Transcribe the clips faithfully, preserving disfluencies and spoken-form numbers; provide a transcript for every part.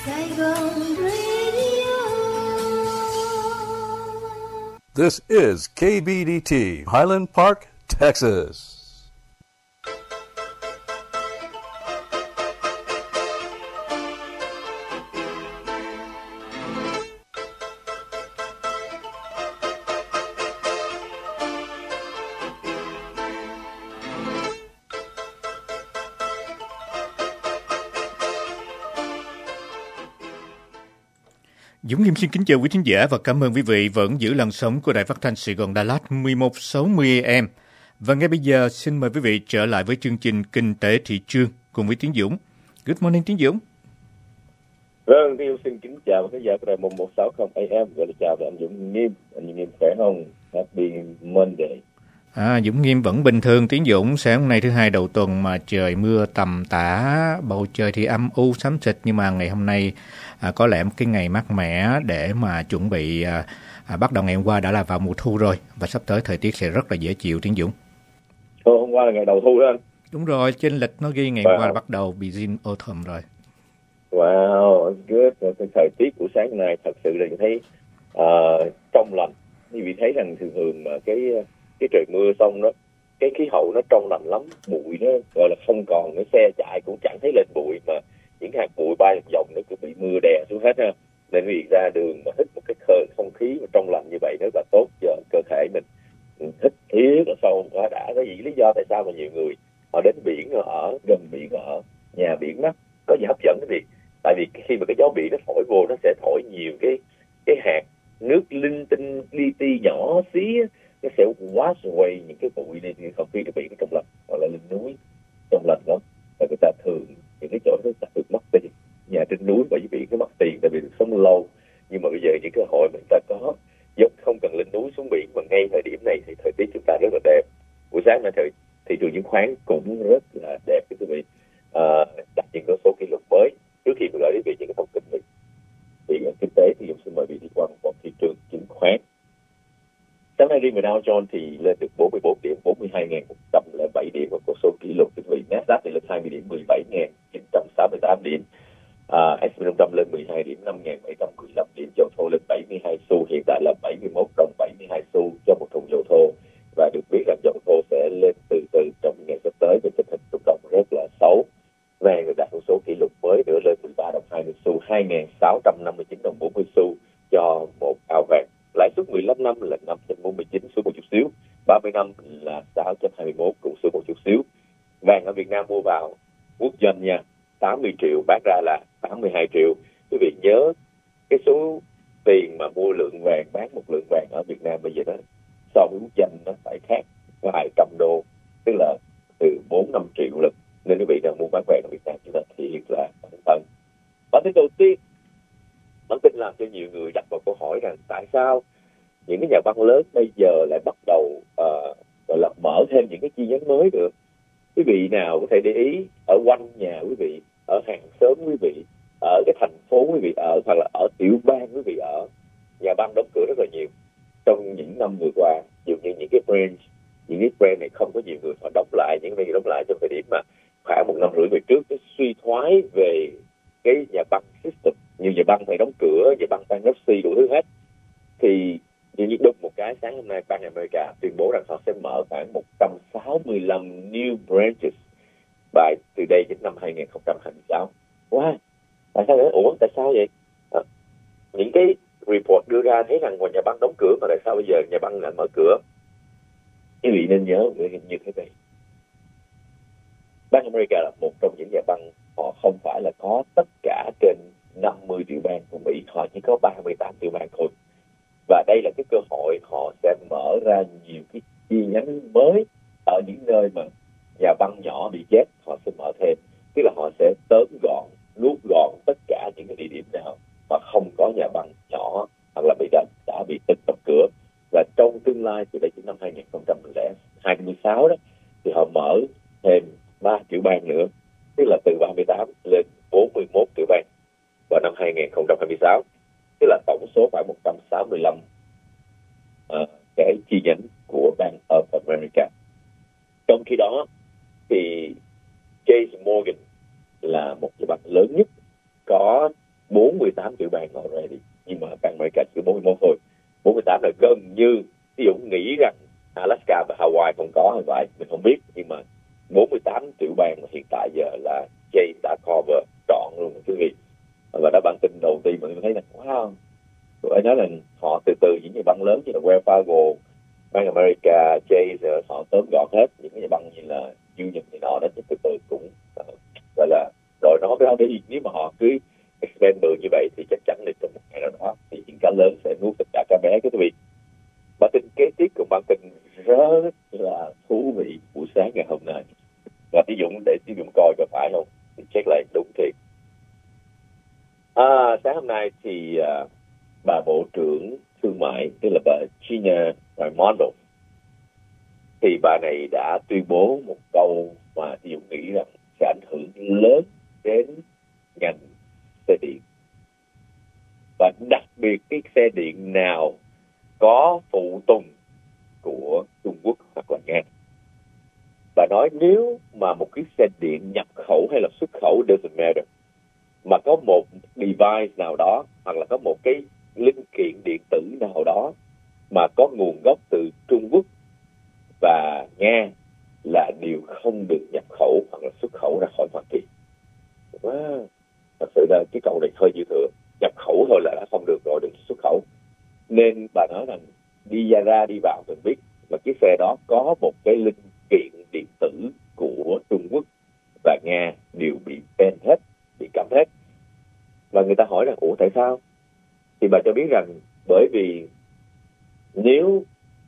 Saigon Radio. This is K B D T, Highland Park, Texas. Dũng Liêm xin kính chào quý thính giả và cảm ơn quý vị vẫn giữ làn sóng của Đài Phát thanh Sài Gòn Đà Lạt mười một sáu mươi A M. Và ngay bây giờ xin mời quý vị trở lại với chương trình Kinh tế thị trường cùng với Tiến Dũng. Good morning Tiến Dũng. Vâng, Tiến Dũng xin kính chào quý khán giả của Đài một một sáu không A M. Gọi là chào anh Dũng Nghiêm. Anh Nghiêm khỏe không? Happy Monday. À, Dũng Nghiêm vẫn bình thường. Tiến Dũng, sáng hôm nay thứ hai đầu tuần mà trời mưa tầm tã, bầu trời thì âm u xám xịt, nhưng mà ngày hôm nay à, có lẽ một cái ngày mát mẻ để mà chuẩn bị à, à, bắt đầu ngày hôm qua đã là vào mùa thu rồi, và sắp tới thời tiết sẽ rất là dễ chịu. Tiến Dũng. Ồ, hôm qua là ngày đầu thu đó anh. Đúng rồi, trên lịch nó ghi ngày wow. hôm qua là bắt đầu begin autumn rồi. Wow, good. Cái thời tiết của sáng nay thật sự là thấy uh, trong lành. Như vị thấy rằng thường thường mà cái cái trời mưa xong đó, cái khí hậu nó trong lành lắm, bụi nó gọi là không còn, cái xe chạy cũng chẳng thấy lên bụi, mà những hạt bụi bay vòng nó cứ bị mưa đè xuống hết ha. Nên vì ra đường mà hít một cái khơi không khí mà trong lành như vậy rất là tốt cho cơ thể mình. Hít thiết ở sâu quá đã. Có gì lý do tại sao mà nhiều người họ đến biển, họ ở gần biển, họ ở nhà biển đó, có gì hấp dẫn cái gì? Tại vì khi mà cái gió biển nó thổi vô, nó sẽ thổi nhiều cái cái hạt nước linh tinh li ti nhỏ xí, nó sẽ wash away những cái bụi đi, những không khí ở biển trong lành, hoặc là lên núi trong lành lắm. Và người ta thường những cái chỗ đó ta được mất tiền, nhà trên núi bởi vì biển nó mất tiền tại vì được sống lâu. Nhưng mà bây giờ những cơ hội mà chúng ta có, dốc không cần lên núi xuống biển, mà ngay thời điểm này thì thời tiết chúng ta rất là đẹp. Buổi sáng nay thời thị trường chứng khoán cũng rất là đẹp thưa quý vị, à, đặt những con số kỷ lục mới. Trước khi mình gửi đến vị những cái thông tin về về kinh tế thì chúng xin mời vị đi qua một thị trường chứng khoán. Sáng nay riêng về Dow Jones thì lên được bốn mươi bốn điểm, bốn mươi hai nghìn một trăm lẻ bảy điểm, và con số kỷ lục thưa quý vị. Nasdaq thì lên hai mươi điểm, mười bảy nghìn chín trăm sáu mươi tám điểm. Uh, ét and pê năm trăm lên mười hai điểm, năm nghìn bảy trăm mười lăm điểm. Dầu thô lên bảy mươi hai xu, hiện tại là bảy mươi mốt đồng bảy mươi hai xu cho một thùng dầu thô. Và được biết rằng dầu thô sẽ lên từ từ trong ngày sắp tới, với tình hình trung động rất là xấu. Vàng được đạt một số kỷ lục mới nữa, lên mười ba đồng hai mươi xu, hai nghìn sáu trăm năm mươi chín đồng bốn mươi xu cho một ao vàng. Lãi suất mười lăm năm là năm trăm bốn mươi chín, xuống một chút xíu. ba mươi năm là sáu trăm hai mươi mốt, cũng xuống một chút xíu. Vàng ở Việt Nam mua vào quốc doanh nha, tám mươi triệu, bán ra là tám mươi hai triệu. Quý vị nhớ cái số tiền mà mua lượng vàng, bán một lượng vàng ở Việt Nam bây giờ đó so với quốc doanh nó phải khác vài trăm đô, tức là từ bốn năm triệu lần. Nên quý vị đang mua bán vàng ở Việt Nam chúng ta thiệt là cẩn thận. Bản tin đầu tiên, bản tin làm cho nhiều người đặt vào câu hỏi rằng tại sao những cái nhà băng lớn bây giờ lại bắt đầu uh, gọi là mở thêm những cái chi nhánh mới được. Quý vị nào có thể để ý ở quanh nhà quý vị, ở hàng xóm quý vị, ở cái thành phố quý vị ở, hoặc là ở tiểu bang quý vị ở, nhà băng đóng cửa rất là nhiều. Trong những năm vừa qua, dường như những cái brand, những cái brand này không có nhiều người họ đóng lại, những cái đóng lại trong thời điểm mà khoảng một năm rưỡi về trước, cái suy thoái về cái nhà băng system, nhiều nhà băng phải đóng cửa, nhà băng bankruptcy đủ thứ hết. Thì dường như đụng một cái, sáng hôm nay Bank America tuyên bố rằng họ sẽ mở khoảng một trăm sáu mươi lăm new branches by từ đây đến năm hai nghìn không trăm hai mươi sáu. Wow, tại sao vậy? Ủa, tại sao vậy? À, những cái report đưa ra thấy rằng nhà băng đóng cửa, mà tại sao bây giờ nhà băng lại mở cửa? Quý vị nên nhớ như thế này. Bank America là một trong những nhà băng, họ không phải là có tất cả trên năm mươi tiểu bang của Mỹ, họ chỉ có ba mươi tám tiểu bang thôi. Và đây là cái cơ hội họ sẽ mở ra nhiều cái chi nhánh mới ở những nơi mà nhà băng nhỏ bị chết, họ sẽ mở thêm. Tức là họ sẽ tóm gọn, nuốt gọn tất cả những cái địa điểm nào mà không có nhà băng nhỏ hoặc là bị đã, đã bị tịch đóng cửa. Và trong tương lai từ đây đến năm hai nghìn không trăm hai mươi sáu đó thì họ mở thêm ba tiểu bang nữa, tức là từ ba mươi tám lên bốn mươi mốt tiểu bang vào năm hai nghìn không trăm hai mươi sáu, tức là tổng số khoảng một trăm sáu mươi lăm uh, cái chi nhánh của Bank of America. Trong khi đó thì Chase Morgan là một cái băng lớn nhất, có bốn mươi tám triệu bang already, nhưng mà bang America chỉ bốn mươi mốt thôi. bốn mươi tám là gần như, ví dụ nghĩ rằng Alaska và Hawaii không có hay vậy, mình không biết, nhưng mà bốn mươi tám triệu bang hiện tại giờ là Jay đã cover trọn luôn quý vị. Và đó bản tin đầu tiên mình thấy là wow, tôi nói là họ từ từ những nhà băng lớn như là Wells Fargo, Bank America, Chase, họ tóm gọn hết những cái nhà băng như là Union thì nọ đó, từ từ cũng uh, gọi là rồi nó với họ để nếu mà họ cứ expand bự như vậy thì chắc chắn là trong một ngày nào đó thì những cá lớn sẽ nuốt tất cả cá bé quý vị. Bản tin kế tiếp của bản tin rất là thú vị buổi sáng ngày hôm nay, và ví dụ để ví dụ coi có phải không thì check lại đúng thiệt. À, sáng hôm nay thì uh, bà Bộ trưởng Thương mại, tức là bà Gina Raimondo, thì bà này đã tuyên bố một câu mà ví dụ nghĩ rằng sẽ ảnh hưởng lớn đến ngành xe điện, và đặc biệt cái xe điện nào có phụ tùng của Trung Quốc hoặc là Nga. Bà nói nếu mà một cái xe điện nhập khẩu hay là xuất khẩu doesn't matter, mà có một device nào đó hoặc là có một cái linh kiện điện tử nào đó mà có nguồn gốc từ Trung Quốc và Nga là điều không được nhập khẩu hoặc là xuất khẩu ra khỏi Hoa Kỳ. Wow. Thật sự là cái câu này hơi dư thừa. Nhập khẩu thôi là đã không được rồi, đừng xuất khẩu. Nên bà nói rằng đi ra ra đi vào mình biết là cái xe đó có một cái linh kiện điện tử của Trung Quốc và Nga đều bị ban hết, bị cấm hết. Và người ta hỏi rằng ủa tại sao? Thì bà cho biết rằng bởi vì nếu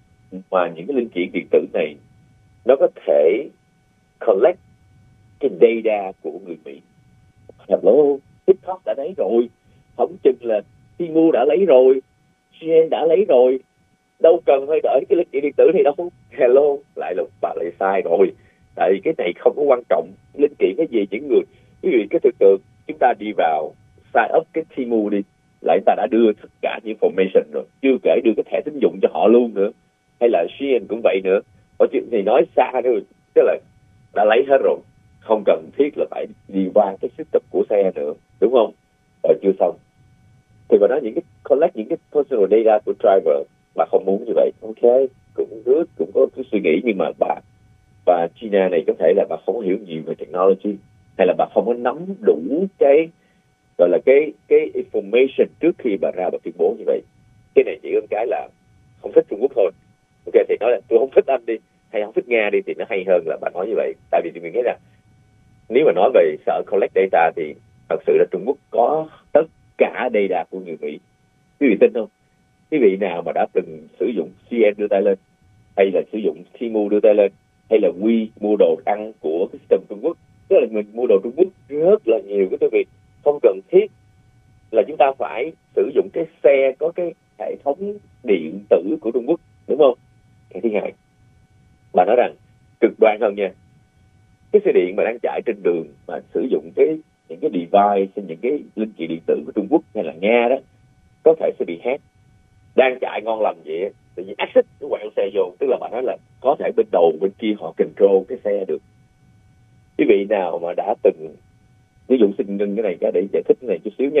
mà những cái linh kiện điện tử này nó có thể collect cái data của người Mỹ. Hello, TikTok đã lấy rồi, không chừng là Temu đã lấy rồi, xê en en đã lấy rồi, đâu cần phải đợi cái linh kiện điện tử này đâu. Hello, lại là bà lại sai rồi. Tại vì cái này không có quan trọng linh kiện cái gì, những người ví dụ cái thực tượng chúng ta đi vào sign up cái Temu đi, lại ta đã đưa tất cả những information rồi, chưa kể đưa cái thẻ tín dụng cho họ luôn nữa, hay là xê en en cũng vậy nữa. Ở chuyện thì nói xa nữa, tức là đã lấy hết rồi, không cần thiết là phải đi qua cái system của xe nữa, đúng không? Rồi chưa xong thì bà nói những cái collect những cái personal data của driver, bà không muốn như vậy. Ok, cũng good, cũng có cái suy nghĩ, nhưng mà bà bà Gina này có thể là bà không hiểu nhiều về technology, hay là bà không có nắm đủ cái gọi là cái cái information trước khi bà ra bà tuyên bố như vậy. Cái này chỉ có cái là không thích Trung Quốc thôi. Ok, thì nói là tôi không thích anh đi, hay không thích Nga đi, thì nó hay hơn là bà nói như vậy. Tại vì mình nghĩ là nếu mà nói về sợ collect data thì thật sự là Trung Quốc có tất cả data của người Mỹ. Quý vị tin không? Quý vị nào mà đã từng sử dụng xê en đưa tay lên, hay là sử dụng Temu đưa tay lên, hay là Wii mua đồ ăn của cái system Trung Quốc, tức là mình mua đồ Trung Quốc rất là nhiều cái quý vị, không cần thiết là chúng ta phải sử dụng cái xe có cái hệ thống điện tử của Trung Quốc, đúng không? Cái thứ hai, bà nói rằng cực đoan hơn nha, cái xe điện mà đang chạy trên đường mà sử dụng cái những cái device, những cái linh kiện điện tử của Trung Quốc hay là Nga đó, có thể sẽ bị hack. Đang chạy ngon lành vậy, tự nhiên access nó quẹo xe vô, tức là bà nói là có thể bên đầu bên kia họ control cái xe được. Quý vị nào mà đã từng, ví dụ xin ngưng cái này cái để giải thích cái này chút xíu nha.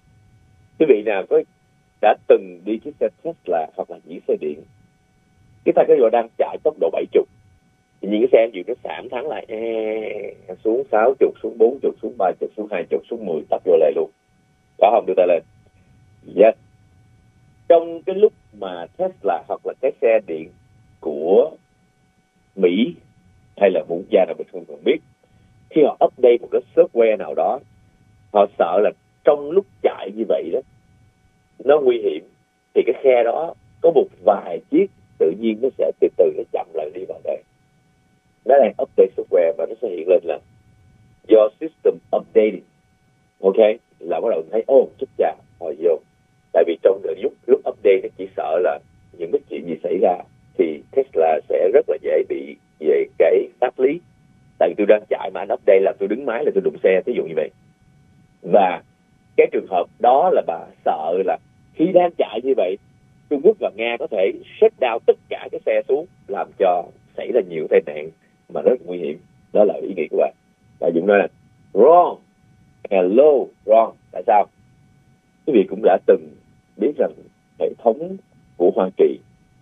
Quý vị nào có đã từng đi chiếc xe Tesla hoặc là những xe điện, cái ta cái rồi đang chạy tốc độ bảy mươi, thì những cái xe em nó giảm thắng lại e, xuống sáu mươi, xuống bốn mươi, xuống ba mươi, xuống hai mươi, xuống mười, tấp vô lại luôn. Có không? Đưa tay lên. Yes. Trong cái lúc mà Tesla hoặc là cái xe điện của Mỹ hay là một quốc gia nào mình không còn biết, khi họ update một cái software nào đó, họ sợ là trong lúc chạy như vậy đó nó nguy hiểm, thì cái xe đó có một vài chiếc tự nhiên nó sẽ từ từ nó chậm lại đi vào đây. Nó đang update software và nó sẽ hiện lên là your system updated. Ok, là bắt đầu thấy ô oh, chút chà hồi vô. Tại vì trong lúc, lúc update nó chỉ sợ là những cái chuyện gì xảy ra thì Tesla sẽ rất là dễ bị về cái pháp lý. Tại vì tôi đang chạy mà anh update là tôi đứng máy là tôi đụng xe, ví dụ như vậy. Và cái trường hợp đó là bà sợ là khi đang chạy như vậy, Trung Quốc và Nga có thể shut down tất cả cái xe xuống, làm cho xảy ra nhiều tai nạn mà rất nguy hiểm. Đó là ý nghĩ của bà. Bà Dũng nói là wrong, hello, wrong. Tại sao? quý vị cũng đã từng biết rằng hệ thống của Hoa Kỳ,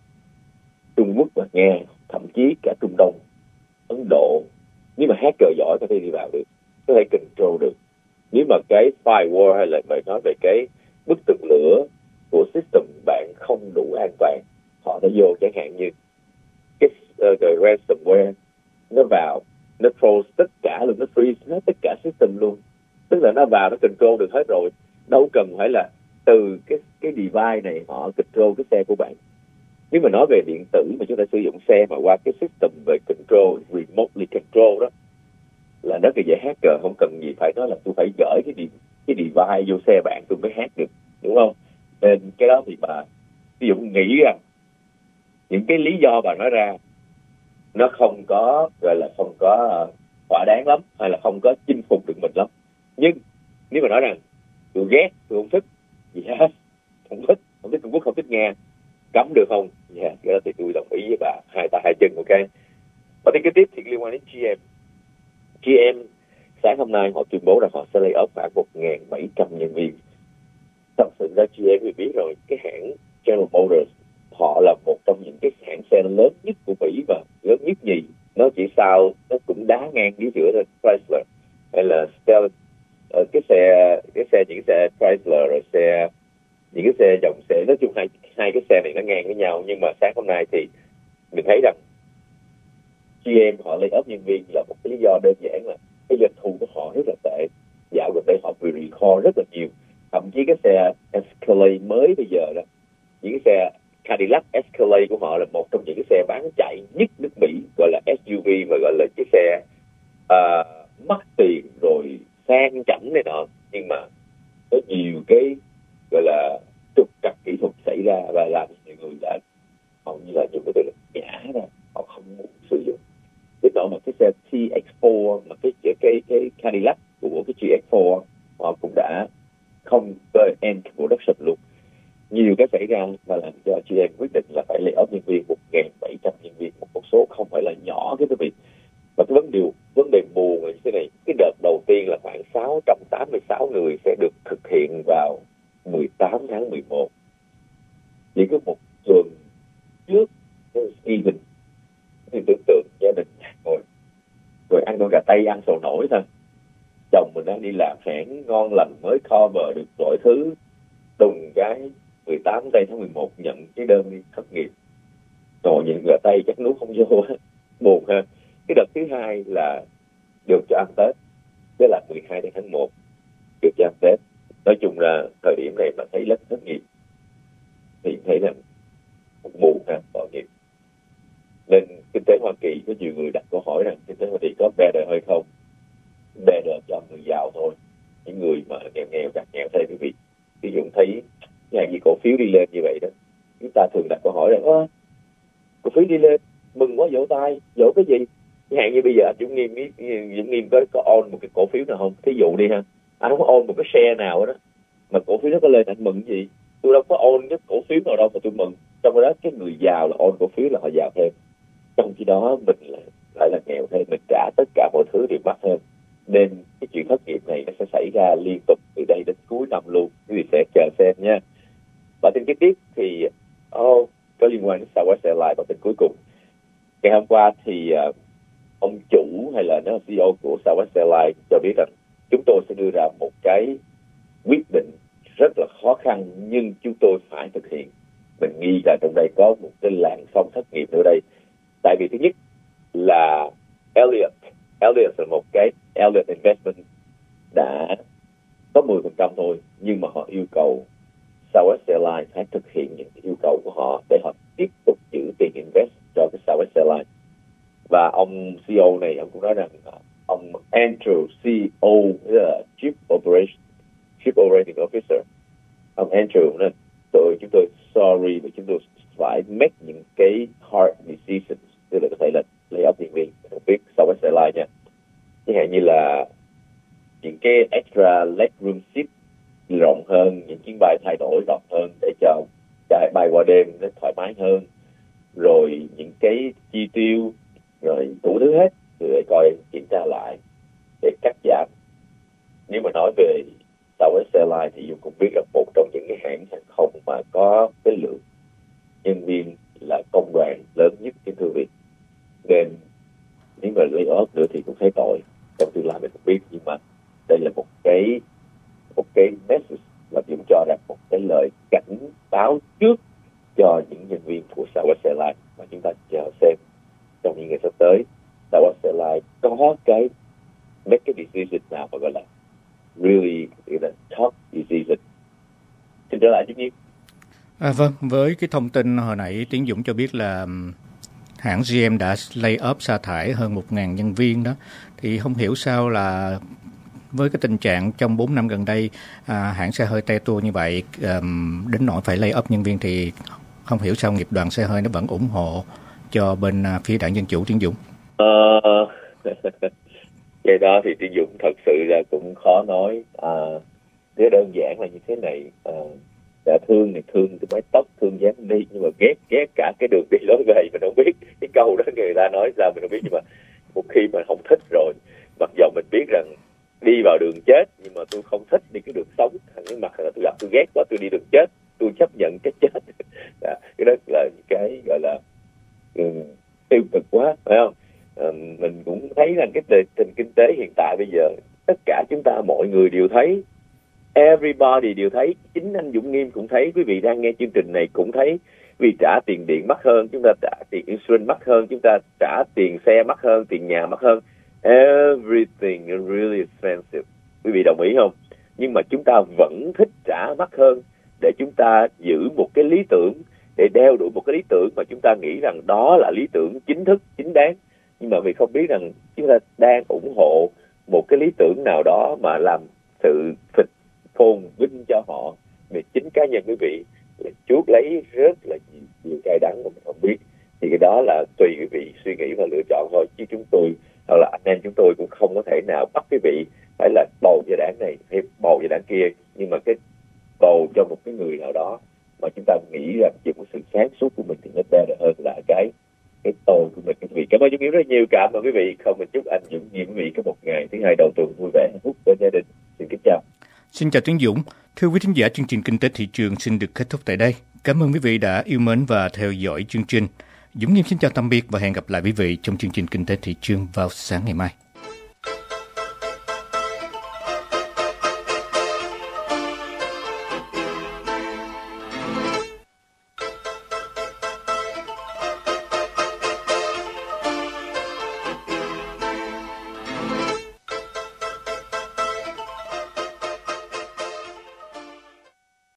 Trung Quốc và Nga, thậm chí cả Trung Đông, Ấn Độ, nếu mà hacker giỏi có thể đi vào được, có thể control được. Nếu mà cái firewall hay là phải nói về cái bức tường lửa của system bạn không đủ an toàn, họ đã vô chẳng hạn như cái, uh, cái ransomware nó vào, nó troll tất cả luôn, nó freeze hết tất cả system luôn. Tức là nó vào, nó control được hết rồi, đâu cần phải là từ cái cái device này họ control cái xe của bạn. Nếu mà nói về điện tử mà chúng ta sử dụng xe mà qua cái system về control, remotely control đó, là rất là dễ hacker, không cần gì phải nói là tôi phải gửi cái đi, cái device vô xe bạn tôi mới hack được, đúng không? Nên cái đó thì bà ví dụ nghĩ rằng những cái lý do bà nói ra nó không có gọi là không có uh, thỏa đáng lắm, hay là không có chinh phục được mình lắm. Nhưng nếu mà nói rằng tôi ghét, tôi không thích, yes, không thích, không thích Trung Quốc, không thích Nga, cấm được không? Dạ, yeah, cái đó thì tôi đồng ý với bà, hai tay hai chân, ok. Và tin kế tiếp thì liên quan đến giê em. giê em sáng hôm nay họ tuyên bố rằng họ sẽ lay off khoảng một nghìn bảy trăm nhân viên. Thật sự ra giê em thì biết rồi, cái hãng General Motors họ là một trong những cái hãng xe lớn nhất của Mỹ và lớn nhất nhì. Nó chỉ sau, nó cũng đá ngang dưới giữa thôi, Chrysler hay là Stellantis. Cái xe, cái xe những cái xe Chrysler rồi xe những cái xe dòng xe, nói chung hai hai cái xe này nó ngang với nhau. Nhưng mà sáng hôm nay thì mình thấy rằng giê em họ lay off nhân viên là một cái lý do đơn giản là cái doanh thu của họ rất là tệ. Dạo gần đây họ bị recall rất là nhiều. Thậm chí cái xe Escalade mới bây giờ đó, những cái xe Cadillac Escalade của họ là một trong những cái xe bán chạy nhất nước Mỹ, gọi là ét u vê mà gọi là cái xe uh, mắc tiền rồi sang chảnh này nọ. Nhưng mà có nhiều cái gọi là trục trặc kỹ thuật xảy ra và làm nhiều người đã hầu như là dùng cái từ là nhả ra, họ không muốn sử dụng. Cái đó mà cái xe tê ích bốn mà cái cái cái, cái Cadillac của cái giê ích bốn họ cũng đã không tới end production luôn. Nhiều cái xảy ra và làm cho giê em quyết định là phải lay off nhân viên một nghìn bảy trăm nhân viên, một con số không phải là nhỏ cái quý vị. Và cái vấn đề vấn đề buồn là như thế này, cái đợt đầu tiên là khoảng sáu trăm tám mươi sáu người sẽ được thực hiện vào mười tám tháng mười một. Chỉ có một tuần trước Thanksgiving thì tưởng tượng gia đình ngồi rồi ăn con gà tây, ăn sầu nổi thôi. Chồng mình đang đi làm hãng ngon lành mới cover được mọi thứ, đùng cái mười tám tây tháng mười một nhận cái đơn đi thất nghiệp. Rồi nhìn gà tây chắc nuốt không vô, buồn ha. Cái đợt thứ hai là được cho ăn Tết, tức là mười hai tháng một được cho ăn Tết. Nói chung là thời điểm này mà thấy lớp thất nghiệp thì thấy là buồn ha, tội nghiệp. Nên kinh tế Hoa Kỳ có nhiều người đặt câu hỏi rằng kinh tế Hoa Kỳ có better hay không? Better cho người giàu thôi. Những người mà nghèo nghèo càng nghèo thêm quý vị. Ví dụ thấy nhà gì cổ phiếu đi lên như vậy đó, chúng ta thường đặt câu hỏi rằng ơ, cổ phiếu đi lên mừng quá, vỗ tay, vỗ cái gì? Hạn như bây giờ anh Dũng Nghiêm Dũng Nghiêm có có own một cái cổ phiếu nào không? Thí dụ đi ha, anh không có own một cái share nào đó mà cổ phiếu nó có lên anh mừng gì? Tôi đâu có own cái cổ phiếu nào đâu mà tôi mừng. Trong đó cái người giàu là own cổ phiếu là họ giàu thêm, trong khi đó mình lại, lại là nghèo thêm, mình trả tất cả mọi thứ đều mắc hơn. Nên cái chuyện thất nghiệp này nó sẽ xảy ra liên tục từ đây đến cuối năm luôn. Quý vị sẽ chờ xem nha. Và tin kế tiếp thì oh, có liên quan đến Southwest Airlines. Và tin cuối cùng, ngày hôm qua thì uh, ông chủ hay là nó xê e ô của Southwest Airlines cho biết rằng chúng tôi sẽ đưa ra một cái quyết định rất là khó khăn nhưng chúng tôi phải thực hiện. Mình nghi là trong đây có một cái làn sóng thất nghiệp nữa đây. Tại vì thứ nhất là Elliott Elliott là một cái Elliott Investment đã có mười phần trăm thôi, nhưng mà họ yêu cầu Southwest Airlines phải thực hiện những yêu cầu của họ để họ tiếp tục giữ tiền invest cho cái Southwest Airlines. Và ông xê e ô này ông cũng nói rằng ông Andrew xê e ô là Chief Operation Chief Operating Officer, ông Andrew nói tụi chúng tôi sorry và chúng tôi phải make những cái hard decisions, tức là có thể là lay off nhân viên, không biết Southwest Airlines nha. Chẳng hạn như là những cái extra legroom seat rộng hơn, những chuyến bay thay đổi rộng hơn để cho chạy bay qua đêm nó thoải mái hơn, rồi những cái chi tiêu rồi đủ thứ hết để coi kiểm tra lại để cắt giảm. Nếu mà nói về Southwest Airlines Airlines thì Dũng cũng biết là một trong những cái hãng hàng không mà có cái lượng nhân viên là công đoàn lớn nhất trên thư viện, nên nếu mà lay off nữa thì cũng thấy tội. Trong tương lai mình không biết, nhưng mà đây là một cái một cái message mà Dũng cho rằng một cái lời cảnh báo trước cho những nhân viên của Southwest Airlines mà chúng ta chờ xem trong những ngày sắp tới Southwest Airlines có cái make cái decision nào mà gọi là really là tough decision. Xin trở lại Duy Nhiên. À, vâng, với cái thông tin hồi nãy Tiến Dũng cho biết là hãng giê em đã lay off sa thải hơn một nghìn nhân viên đó, thì không hiểu sao là với cái tình trạng trong bốn năm gần đây à, hãng xe hơi te tua như vậy, um, đến nỗi phải lay off nhân viên, thì không hiểu sao nghiệp đoàn xe hơi nó vẫn ủng hộ cho bên uh, phía đảng Dân Chủ. Tiến Dũng. Ờ, cái đó thì Tiến Dũng thật sự là cũng khó nói. À, cái đơn giản là như thế này, à, đã thương thì thương cái mái tóc, thương dáng đi, nhưng mà ghét ghét cả cái đường đi lối về. Mình không biết cái câu đó người ta nói sao mình không biết, nhưng mà một khi mà không thích rồi, mặc dù mình biết rằng đi vào đường chết, nhưng mà tôi không thích đi cái đường sống. Thằng mặt là tôi gặp tôi ghét quá, tôi đi đường chết, tôi chấp nhận cái chết. Đó, cái đó là cái gọi là um, tiêu cực quá, phải không? Um, mình cũng thấy rằng cái tình, tình kinh tế hiện tại bây giờ tất cả chúng ta mọi người đều thấy, everybody đều thấy, chính anh Dũng Nghiêm cũng thấy, quý vị đang nghe chương trình này cũng thấy, vì trả tiền điện mắc hơn, chúng ta trả tiền insurance mắc hơn, chúng ta trả tiền xe mắc hơn, tiền nhà mắc hơn. Everything is really expensive. Quý vị đồng ý không? Nhưng mà chúng ta vẫn thích trả mắc hơn để chúng ta giữ một cái lý tưởng, để đeo đuổi một cái lý tưởng mà chúng ta nghĩ rằng đó là lý tưởng chính thức, chính đáng. Nhưng mà vì không biết rằng chúng ta đang ủng hộ một cái lý tưởng nào đó mà làm sự phịch phồn vinh cho họ, về chính cá nhân quý vị là chuốc lấy rất là nhiều, nhiều cay đắng mà mình không biết. Thì cái đó là tùy quý vị suy nghĩ và lựa chọn thôi, chứ chúng tôi hoặc là anh em chúng tôi cũng không có thể nào bắt quý vị phải là bầu cho đảng này hay bầu cho đảng kia. Nhưng mà cái bầu cho một cái người nào đó mà chúng ta nghĩ rằng chỉ một sự sáng suốt của mình thì nó better hơn là cái cái tôi của mình. Quý vị cảm ơn Dũng Nghiêm rất nhiều. Cảm ơn quý vị. Không, mình chúc anh Dũng Nghiêm quý vị có một ngày thứ hai đầu tuần vui vẻ hạnh phúc bên gia đình. Xin kính chào. Xin chào Tiến Dũng. Thưa quý thính giả, chương trình Kinh tế Thị trường xin được kết thúc tại đây. Cảm ơn quý vị đã yêu mến và theo dõi chương trình. Dũng Nghiêm xin chào tạm biệt và hẹn gặp lại quý vị trong chương trình Kinh tế Thị trường vào sáng ngày mai.